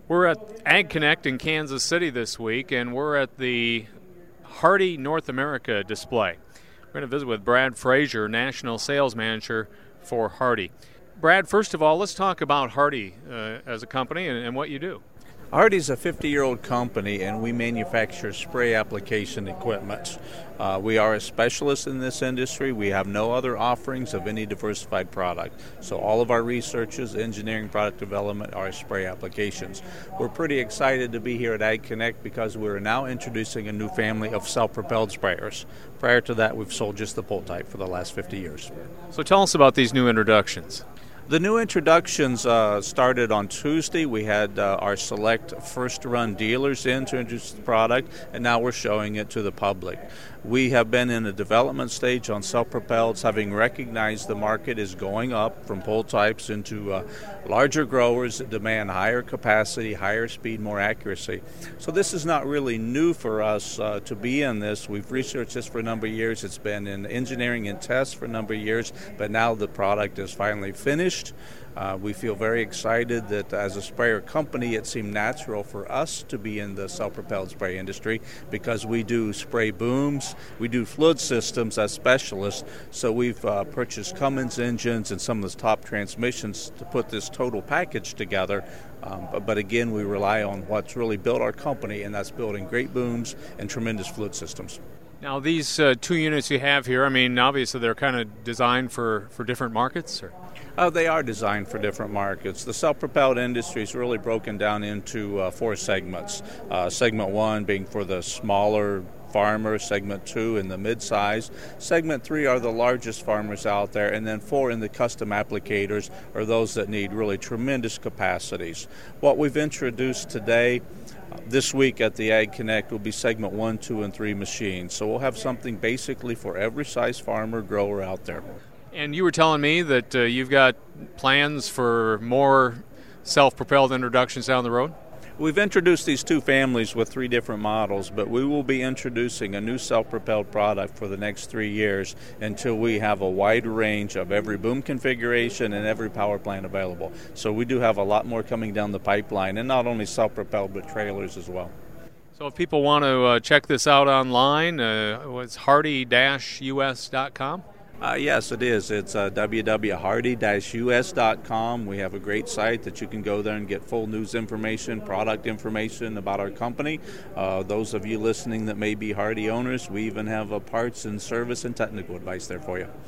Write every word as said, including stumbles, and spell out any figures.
We're at Ag Connect in Kansas City this week, and we're at the Hardy North America display. We're going to visit with Brad Frazier, National Sales Manager for Hardy. Brad, first of all, let's talk about Hardy uh, as a company and, and what you do. Hardy's a fifty-year-old company, and we manufacture spray application equipment. Uh, we are a specialist in this industry. We have no other offerings of any diversified product. So all of our researches, engineering, product development are spray applications. We're pretty excited to be here at Ag Connect because we're now introducing a new family of self-propelled sprayers. Prior to that, we've sold just the pull type for the last fifty years. So tell us about these new introductions. The new introductions uh, started on Tuesday. We had uh, our select first-run dealers in to introduce the product, and now we're showing it to the public. We have been in a development stage on self-propelleds, having recognized the market is going up from pull types into uh, larger growers that demand higher capacity, higher speed, more accuracy. So this is not really new for us uh, to be in this. We've researched this for a number of years. It's been in engineering and tests for a number of years, but now the product is finally finished. Uh, we feel very excited that as a sprayer company, it seemed natural for us to be in the self-propelled spray industry because we do spray booms, we do fluid systems as specialists, so we've uh, purchased Cummins engines and some of the top transmissions to put this total package together. Um, but, but again, we rely on what's really built our company, and that's building great booms and tremendous fluid systems. Now, these uh, two units you have here, I mean, obviously they're kind of designed for, for different markets? Or? Uh, they are designed for different markets. The self-propelled industry is really broken down into uh, four segments. Uh, segment one being for the smaller farmers, segment two in the mid-size, segment three are the largest farmers out there, and then four in the custom applicators are those that need really tremendous capacities. What we've introduced today, uh, this week at the Ag Connect, will be segment one, two, and three machines. So we'll have something basically for every size farmer, grower out there. And you were telling me that uh, you've got plans for more self-propelled introductions down the road? We've introduced these two families with three different models, but we will be introducing a new self-propelled product for the next three years until we have a wide range of every boom configuration and every power plant available. So we do have a lot more coming down the pipeline, and not only self-propelled but trailers as well. So if people want to uh, check this out online, uh, it's hardy dash U S dot com? Uh, yes, it is. It's uh, w w w dot hardy dash u s dot com. We have a great site that you can go there and get full news information, product information about our company. Uh, those of you listening that may be Hardy owners, we even have a parts and service and technical advice there for you.